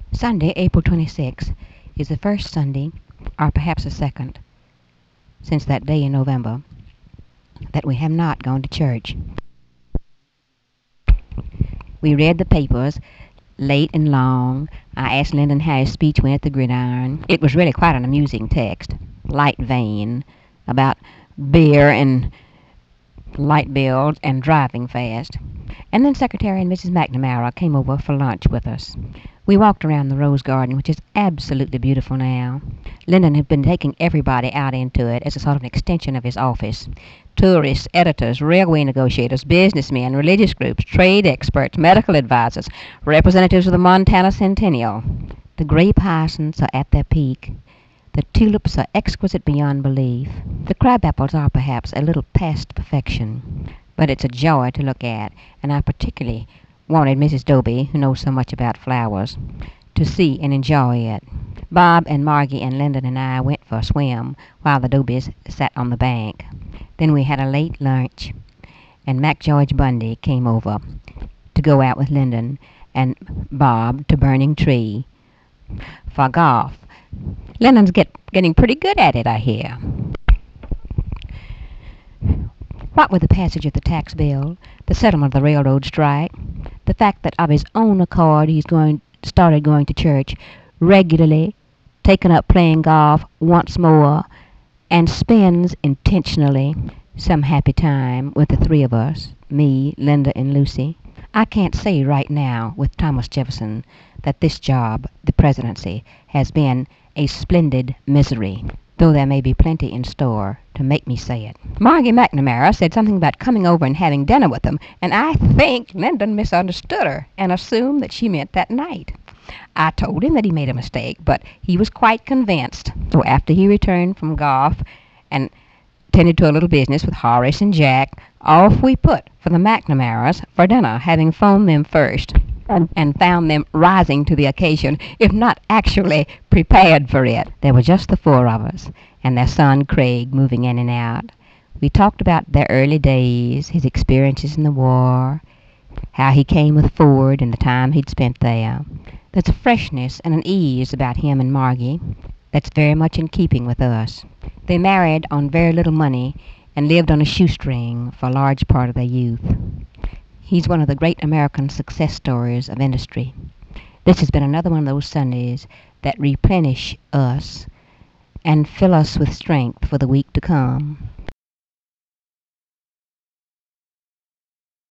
Sunday, April 26th, is the first Sunday, or perhaps the second, since that day in November, that we have not gone to church. We read the papers late and long. I asked Lyndon how his speech went at the Gridiron. It was really quite an amusing text, light vein, about beer and light bills and driving fast. And then Secretary and Mrs. McNamara came over for lunch with us. We walked around the Rose Garden, which is absolutely beautiful now. Lyndon had been taking everybody out into it as a sort of an extension of his office. Tourists, editors, railway negotiators, businessmen, religious groups, trade experts, medical advisors, representatives of the Montana Centennial. The grape hyacinths are at their peak. The tulips are exquisite beyond belief. The crabapples are perhaps a little past perfection, but it's a joy to look at, and I particularly wanted Mrs. Doby, who knows so much about flowers, to see and enjoy it. Bob and Margie and Lyndon and I went for a swim while the Dobys sat on the bank. Then we had a late lunch, and Mac George Bundy came over to go out with Lyndon and Bob to Burning Tree for golf. Lyndon's getting pretty good at it, I hear. What with the passage of the tax bill, the settlement of the railroad strike, the fact that of his own accord he's started going to church regularly, taken up playing golf once more, and spends intentionally some happy time with the three of us, me, Linda, and Lucy. I can't say right now with Thomas Jefferson that this job, the presidency, has been a splendid misery, though there may be plenty in store to make me say it. Margie McNamara said something about coming over and having dinner with them, and I think Lyndon misunderstood her and assumed that she meant that night. I told him that he made a mistake, but he was quite convinced. So after he returned from golf and tended to a little business with Horace and Jack, off we put for the McNamaras for dinner, having phoned them first and found them rising to the occasion, if not actually prepared for it. There were just the four of us, and their son Craig moving in and out. We talked about their early days, his experiences in the war, how he came with Ford and the time he'd spent there. There's a freshness and an ease about him and Margie that's very much in keeping with us. They married on very little money and lived on a shoestring for a large part of their youth. He's one of the great American success stories of industry. This has been another one of those Sundays that replenish us and fill us with strength for the week to come.